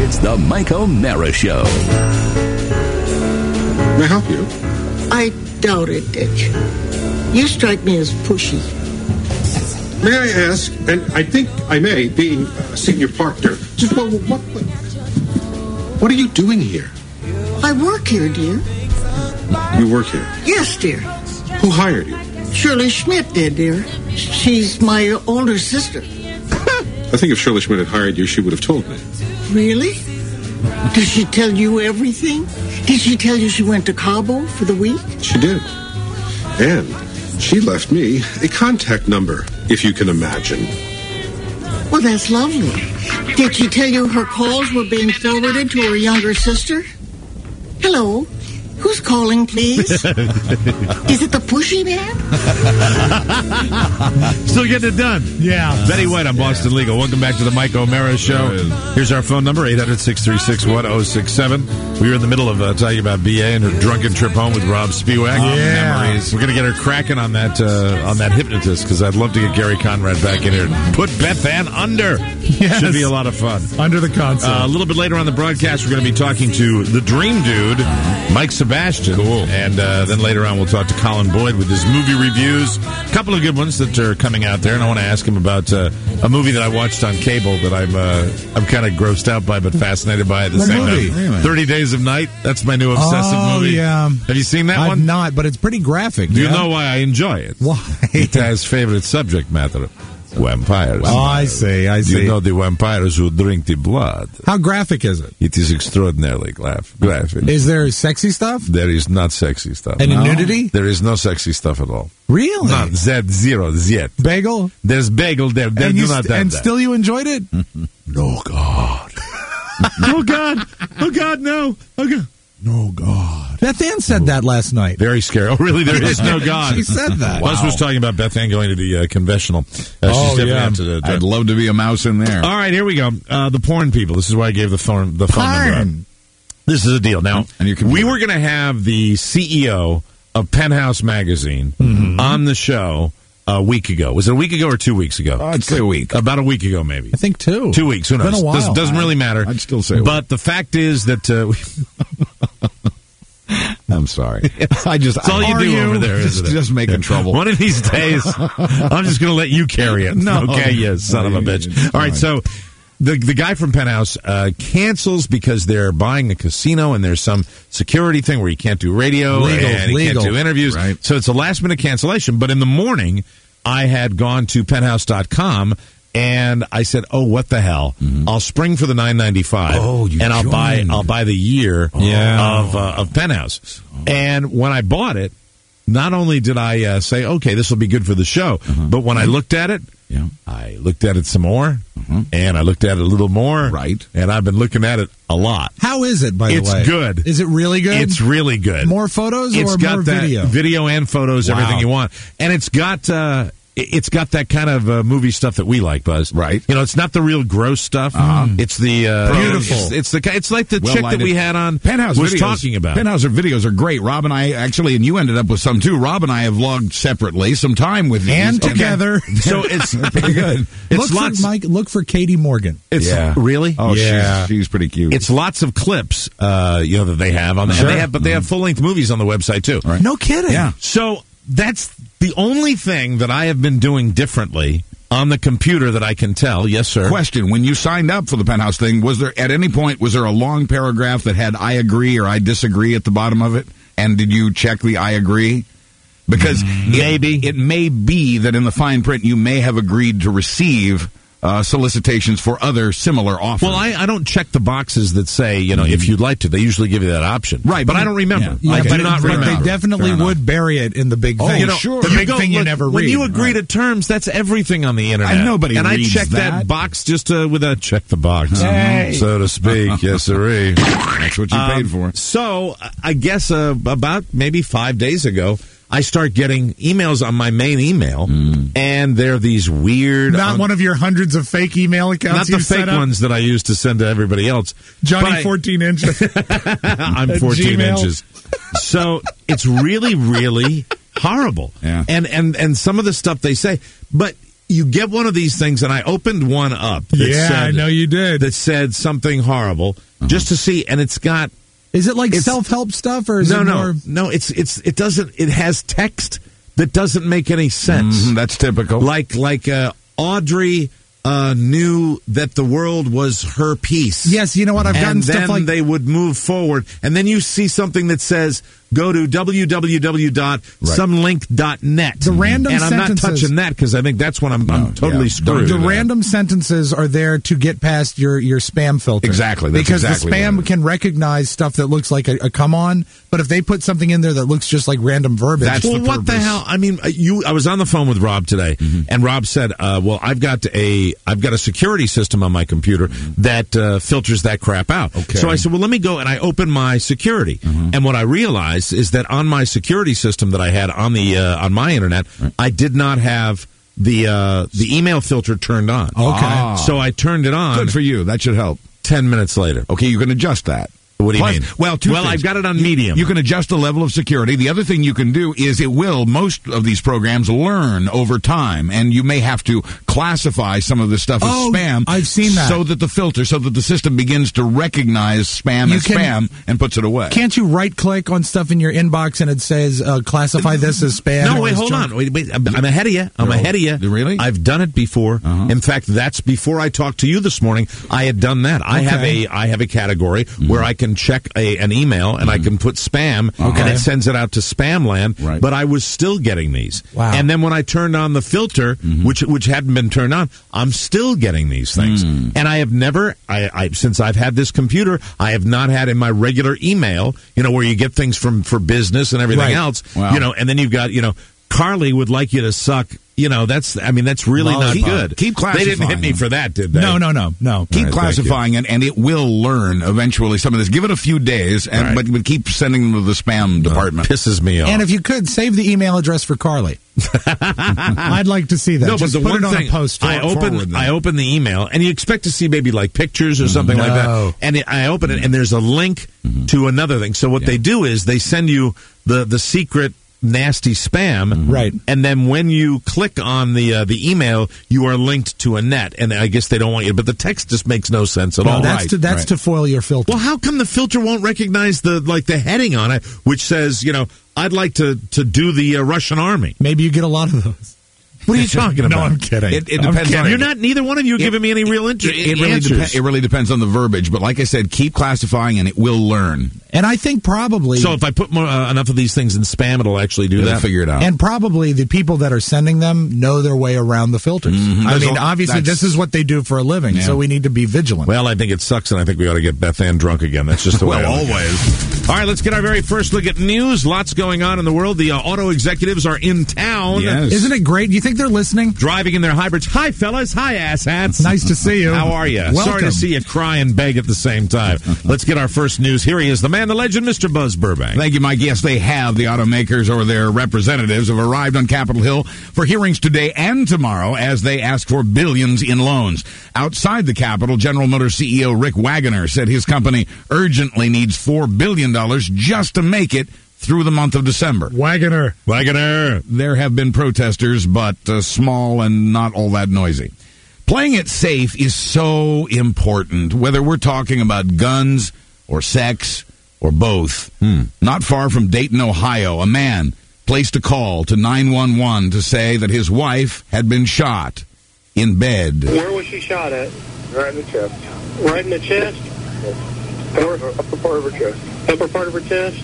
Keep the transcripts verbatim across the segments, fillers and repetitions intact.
It's the Mike O'Mara Show. May I help you? I doubt it, Dick. You strike me as pushy. May I ask, and I think I may, being a senior partner, just what, what, what, what are you doing here? I work here, dear. You work here? Yes, dear. Who hired you? Shirley Schmidt did, dear. She's my older sister. I think if Shirley Schmidt had hired you, she would have told me. Really? Did she tell you everything? Did she tell you she went to Cabo for the week? She did. And she left me a contact number, if you can imagine. Well, that's lovely. Did she tell you her calls were being forwarded to her younger sister? Hello. Who's calling, please? Is it the pushy man? Still getting it done. Yeah. Betty White on Boston Legal. Welcome back to the Mike O'Mara Show. Here's our phone number, eight hundred, six three six, one oh six seven. We were in the middle of uh, talking about B A and her drunken trip home with Rob Spiewak. Oh, yeah. Memories. We're going to get her cracking on that uh, on that hypnotist, because I'd love to get Gary Conrad back in here and put Beth Ann under. Yes. Should be a lot of fun. Under the console. Uh, a little bit later on the broadcast, we're going to be talking to the Dream Dude, Mike Sebastian. Cool. And uh, then later on, we'll talk to Colin Boyd with his movie reviews. A couple of good ones that are coming out there, and I want to ask him about uh, a movie that I watched on cable that I'm uh, I'm kind of grossed out by, but fascinated by at the What same movie? time. thirty Days of Night. That's my new obsessive oh, movie. Yeah. Have you seen that I've one? not, but it's pretty graphic. Do you yeah? know why I enjoy it? Why? It has favorite subject matter. Vampires. Oh, I see, I see. You know the vampires who drink the blood. How graphic is it? It is extraordinarily graph- graphic. Is there sexy stuff? There is not sexy stuff. Any No. nudity? There is no sexy stuff at all. Really? Not Z zero yet. Bagel? There's bagel there. They and do you not st- have and that. still you enjoyed it? No God. Oh God. Oh God. No. Oh God. No God. Beth Ann said that last night. Very scary. Oh, really? There is no God. She said that. Buzz Wow. was talking about Beth Ann going to the uh, confessional. Uh, she's Oh, definitely yeah. up to the. I'd love to be a mouse in there. All right, here we go. Uh, the porn people. This is why I gave the phone the phone number. Porn. Up. This is a deal. Now, And your computer. we were going to have the C E O of Penthouse Magazine Mm-hmm. on the show a week ago. Was it a week ago or two weeks ago? I'd say a week. About a week ago, maybe. I think two. Two weeks. Who knows? Been a while. Does, doesn't really matter. I'd still say a But the fact is that uh, we, I'm sorry. I just that's all you Are do over there, just, isn't it? just making trouble. One of these days, I'm just going to let you carry it. No. Okay, you son of a bitch. It's All right, fine. so the the guy from Penthouse uh, cancels because they're buying a casino and there's some security thing where you can't do radio Legal, and you legal. can't do interviews. Right. So it's a last minute cancellation. But in the morning, I had gone to penthouse dot com. And I said, "Oh, what the hell? I'll spring for the nine ninety-five, Oh, you and I'll buy joined. I'll buy the year Yeah. of uh, of Penthouse." And when I bought it, not only did I uh, say, "Okay, this will be good for the show," but when I looked at it, Yeah. I looked at it some more, and I looked at it a little more, Right. And I've been looking at it a lot. How is it, by the It's way? good. Is it really good? It's really good. More photos It's or got more that video? video and photos, Wow. everything you want, and it's got uh, it- it's got that kind of uh, movie stuff that we like, Buzz. Right. You know, it's not the real gross stuff. It's the uh, Beautiful. It's, it's the ki- it's like the Well chick that lighted. we had on Penthouse was videos, talking about. Penthouse videos are great. Rob and I actually, and you ended up with some too. Rob and I have logged separately some time with these. and together. So it's pretty good. It's look lots. for Mike. Look for Katie Morgan. It's Yeah. really. Oh, Yeah. she's, she's pretty cute. It's lots of clips, uh, you know, that they have on there. Sure. And they have, but they have full length movies on the website too. Right. No kidding. Yeah. So that's the only thing that I have been doing differently on the computer that I can tell. Yes, sir. Question: when you signed up for the Penthouse thing, was there at any point was there a long paragraph that had "I agree" or "I disagree" at the bottom of it? And did you check the "I agree"? Because Maybe. it, it may be that in the fine print you may have agreed to receive uh, solicitations for other similar offers. Well, I, I don't check the boxes that say, you know, if you'd like to. They usually give you that option. Right, But but- I don't remember. yeah. I Okay. do but, not but remember. they definitely Fair enough. would bury it in the big Oh, thing. you know, sure. The You big go, thing you look, never when read. you agree Right. to terms, that's everything on the internet. And nobody And reads I check that. that. box just uh, with a check the box, Hey. so to speak. Yes, sirree. That's what you Um, paid for. So I guess uh, about maybe five days ago, I start getting emails on my main email, and they're these weird, Not un- one of your hundreds of fake email accounts. not the you fake set up. ones that I use to send to everybody else. Johnny But I- fourteen inch. I'm fourteen Gmail. inches. So it's really, really horrible. Yeah. And and and some of the stuff they say, but you get one of these things, and I opened one up. That Yeah, said, I know you did. That said something horrible, uh-huh. just to see, and it's got. Is it like it's, self-help stuff, or is no, it no, more? no? It's it's it doesn't. It has text that doesn't make any sense. Mm-hmm, that's typical. Like like uh, Audrey. Uh, knew that the world was her piece. Yes, you know what? I've gotten and stuff then like they would move forward, and then you see something that says go to w w w dot some link dot net. The random and I'm sentences, not touching that because I think that's when I'm, no, I'm totally yeah, screwed. The random sentences are there to get past your, your spam filter. Exactly, that's because exactly the spam what it is. can recognize stuff that looks like a, a come on, but if they put something in there that looks just like random verbiage, That's well, the what the purpose. hell? I mean, uh, you. I was on the phone with Rob today, mm-hmm. and Rob said, uh, "Well, I've got a, I've got a security system on my computer mm-hmm. that uh, filters that crap out." Okay. So I said, "Well, let me go," and I opened my security, mm-hmm. and what I realized is that on my security system that I had on the uh, on my internet, right. I did not have the uh, the email filter turned on. Okay, ah. So I turned it on. Good for you. That should help. Ten minutes later. Okay, you can adjust that. What do you Plus, mean? Well, two well, things. I've got it on you, medium. You can adjust the level of security. The other thing you can do is it will, most of these programs learn over time, and you may have to classify some of this stuff as Oh, spam. I've seen that. So that the filter, so that the system begins to recognize spam You as can- spam and puts it away. can't you right click on stuff in your inbox and it says uh, classify this as spam? No, or wait, as hold junk? on. Wait, wait. I'm, I'm ahead of you. I'm No. ahead of you. Really? I've done it before. Uh-huh. In fact, that's before I talked to you this morning. I had done that. I have Okay. a I have a category Mm-hmm. where I can check a, an email and I can put spam, Okay. and it sends it out to spam land. Right. But I was still getting these. Wow. And then when I turned on the filter, Mm-hmm. which which hadn't been turned on, I'm still getting these things. Mm. And I have never, I, I since I've had this computer, I have not had in my regular email, you know, where you get things from for business and everything Right. else, Wow. you know, and then you've got, you know, Carly would like you to suck. You know, that's, I mean, that's really not Keep- good. keep They didn't hit classifying me them. for that, did they? No, no, no, no. Keep All right, classifying it, and it will learn eventually some of this. Give it a few days, and Right. but, but keep sending them to the spam department. Pisses me off. And if you could save the email address for Carly, I'd like to see that. no, Just but the put one it on thing a post. I forward open, them. I open the email, and you expect to see maybe like pictures or something like No. that. And it, I open it, and there's a link to another thing. So what they do is they send you the the secret nasty spam, Right. And then when you click on the uh, the email, you are linked to a net, and I guess they don't want you. But the text just makes no sense at No, all. that's right, to that's right. to foil your filter. Well, how come the filter won't recognize the like the heading on it, which says, you know, I'd like to to do the uh, Russian army? Maybe you get a lot of those. What are you talking about? No, I'm kidding. It, it I'm depends on You're not. Neither one of you are giving me any real interest. It, it really depe- it really depends on the verbiage, but like I said, keep classifying, and it will learn. And I think probably So if I put more, uh, enough of these things in spam, it'll actually do It'll that. figure it out. And probably the people that are sending them know their way around the filters. I There's mean, a- obviously, that's- this is what they do for a living, Yeah. so we need to be vigilant. Well, I think it sucks, and I think we ought to get Beth Ann drunk again. That's just the way. Well, I look at it. All right, let's get our very first look at news. Lots going on in the world. The uh, auto executives are in town. Yes. Isn't it great? Do you think they're listening? Driving in their hybrids. Hi, fellas. Hi, asshats. Nice to see you. How are you? Sorry Welcome. to see you cry and beg at the same time. Let's get our first news. Here he is, the man, the legend, Mister Buzz Burbank. Thank you, Mike. Yes, they have. The automakers or their representatives have arrived on Capitol Hill for hearings today and tomorrow as they ask for billions in loans. Outside the Capitol, General Motors C E O Rick Wagoner said his company urgently needs four billion dollars just to make it through the month of December. Wagoner. Wagoner. There have been protesters, but uh, small and not all that noisy. Playing it safe is so important, whether we're talking about guns or sex or both. Hmm. Not far from Dayton, Ohio, a man placed a call to nine one one to say that his wife had been shot in bed. Where was she shot at? Right in the chest. Right in the chest? Upper, upper part of her chest. Upper part of her chest?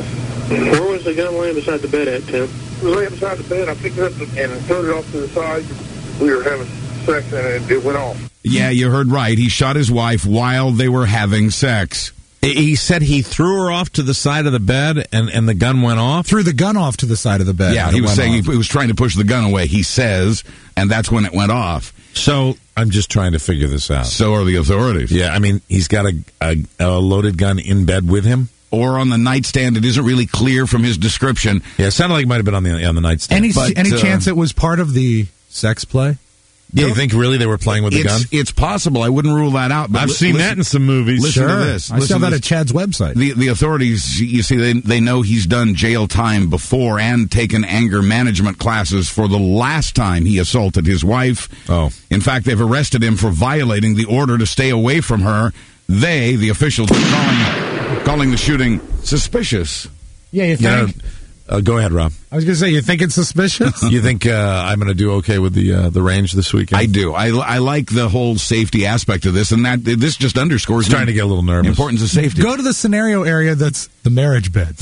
Yes. Where was the gun laying beside the bed at, Tim? It was laying beside the bed. I picked it up and threw it off to the side. We were having sex and it, it went off. Yeah, you heard right. He shot his wife while they were having sex. He said he threw her off to the side of the bed, and, and the gun went off. Threw the gun off to the side of the bed. Yeah, and he it was went saying off. he, he was trying to push the gun away, he says, and that's when it went off. So I'm just trying to figure this out. So are the authorities. Yeah, I mean, he's got a, a, a loaded gun in bed with him. Or on the nightstand. It isn't really clear from his description. Yeah, it sounded like it might have been on the on the nightstand. Any But, any uh, chance it was part of the sex play? Yeah, you think really they were playing with a it's, gun? It's possible. I wouldn't rule that out. But I've li- seen listen, that in some movies. Listen Sure. to this. I Listen saw to that this. at Chad's website. The the authorities, you see, they they know he's done jail time before and taken anger management classes for the last time he assaulted his wife. Oh. In fact, they've arrested him for violating the order to stay away from her. They, the officials, are calling calling the shooting suspicious. Yeah, you Yeah. think? Uh, go ahead, Rob. I was going to say, you think it's suspicious? You think uh, I'm going to do okay with the uh, the range this weekend? I do. I, I like the whole safety aspect of this, and that this just underscores Starting to get a little nervous. the importance of safety. Go to the scenario area that's the marriage bed.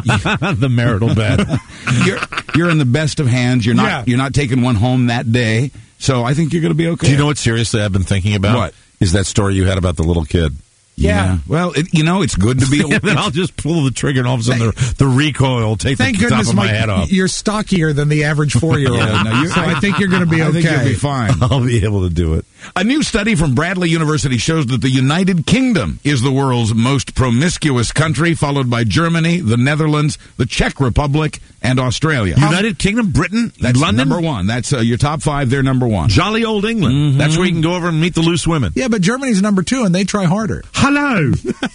the marital bed. you're, you're in the best of hands. You're not. Yeah. You're not taking one home that day. So I think you're going to be okay. Do you know what seriously I've been thinking about? What? Is that story you had about the little kid? Yeah. Well, it, you know, it's good to be. And then I'll just pull the trigger, and all of a sudden the, the recoil will take Thank the top goodness, of my Mike, head off. you're stockier than the average four-year-old. Yeah, no, you're- so I think you're going to be I okay. think you'll be fine. I'll be able to do it. A new study from Bradley University shows that the United Kingdom is the world's most promiscuous country, followed by Germany, the Netherlands, the Czech Republic, and Australia. United Kingdom, Britain, That's London, number one. That's uh, your top five. They're number one. jolly old England. That's where you can go over and meet the loose women. Yeah, but Germany's number two, and they try harder. Hello,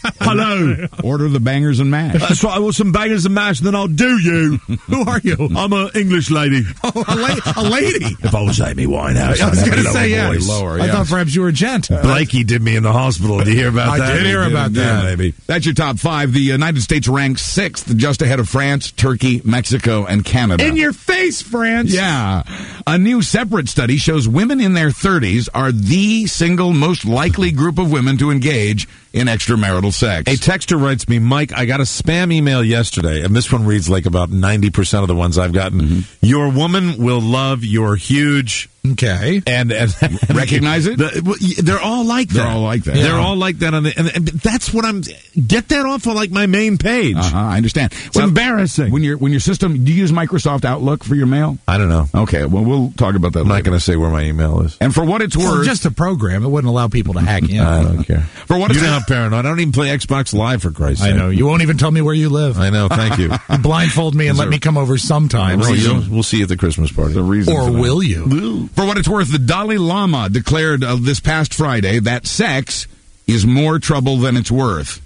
hello. Order the bangers and mash. That's right. I want some bangers and mash, and then I'll do you. Who are you? I'm an English lady. Oh, a, la- a lady. If I was Amy Winehouse, I was I'd going have to a say, lower yeah. voice. Lower, I yeah. thought perhaps you were a gent. Blakey did me in the hospital. Did you hear about I that? did hear He about yeah, that. Maybe. That's your top five. The United States ranks sixth, just ahead of France, Turkey, Mexico, and Canada. In your face, France. Yeah. A new separate study shows women in their thirties are the single most likely group of women to engage in extramarital sex. A texter writes me, Mike, I got a spam email yesterday, and this one reads like about ninety percent of the ones I've gotten. Mm-hmm. Your woman will love your huge... Okay. And, and Recognize it? The, well, y- they're all like that. They're all like that. They're Yeah. all like that. On the, and, and that's what I'm... Get that off of like my main page. Uh-huh, I understand. It's embarrassing. When your when your system, do you use Microsoft Outlook for your mail? I don't know. Okay, well, we'll talk about that I'm not later. going to say where my email is. And for what it's Well, worth, just a program. It wouldn't allow people to hack in. I don't care. for what You it's know how paranoid. I don't even play Xbox Live, for Christ's I sake. know. You won't even tell me where you live. I know. Thank you. You blindfold me and let me come over sometimes. Well, you'll- we'll see you at the Christmas party. the reason Or for that. will you? For what it's worth, the Dalai Lama declared uh, this past Friday that sex is more trouble than it's worth.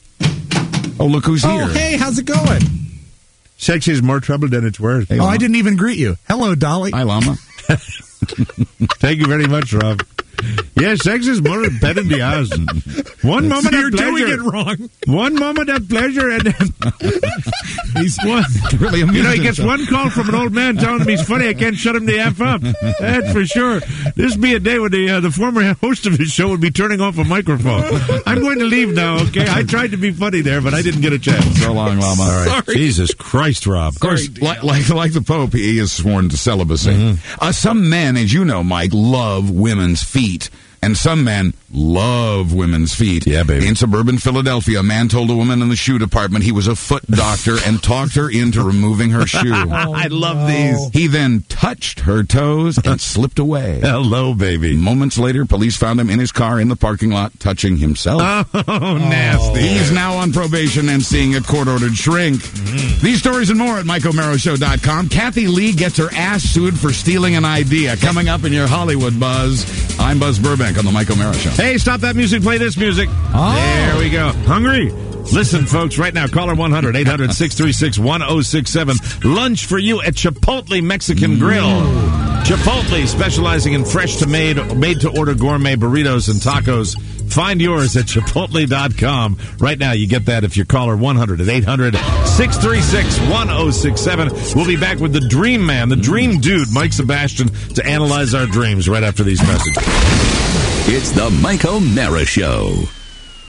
Oh, look who's Oh, here. hey, how's it going? Sex is more trouble than it's worth. Oh, I didn't even greet you. Hello, Dolly. Hi, Lama. Thank you very much, Rob. Yes, sex is more better than the house. One moment You're of pleasure. doing it wrong. One moment of pleasure, and he's one. Really You know, he amused gets himself. one call from an old man telling him he's funny. I can't shut him the f up. That's for sure. This would be a day when the uh, the former host of his show would be turning off a microphone. I'm going to leave now. Okay, I tried to be funny there, but I didn't get a chance. So long, Lama. All right. Jesus Christ, Rob. Of course, like, like like the Pope, he is sworn to celibacy. Uh, some men, as you know, Mike, love women's feet. And some men love women's feet. Yeah, baby. In suburban Philadelphia, a man told a woman in the shoe department he was a foot doctor and talked her into removing her shoe. I love these. He then touched her toes and slipped away. Hello, baby. Moments later, police found him in his car in the parking lot touching himself. Oh, nasty. He's now on probation and seeing a court-ordered shrink. These stories and more at Mike O'Mara Show dot com. Kathy Lee gets her ass sued for stealing an idea. Coming up in your Hollywood Buzz. I'm Buzz Burbank on the Mike O'Mara Show. Hey, stop that music. Play this music. Oh. There we go. Hungry? Listen, folks, right now, caller one hundred eight hundred six three six one oh six seven. Lunch for you at Chipotle Mexican Grill. Chipotle, specializing in fresh to made, made to order gourmet burritos and tacos. Find yours at chipotle dot com. Right now, you get that if you call her one hundred at eight hundred six three six one oh six seven. We'll be back with the Dream Man, the Dream Dude, Mike Sebastian, to analyze our dreams right after these messages. It's the Mike O'Mara Show.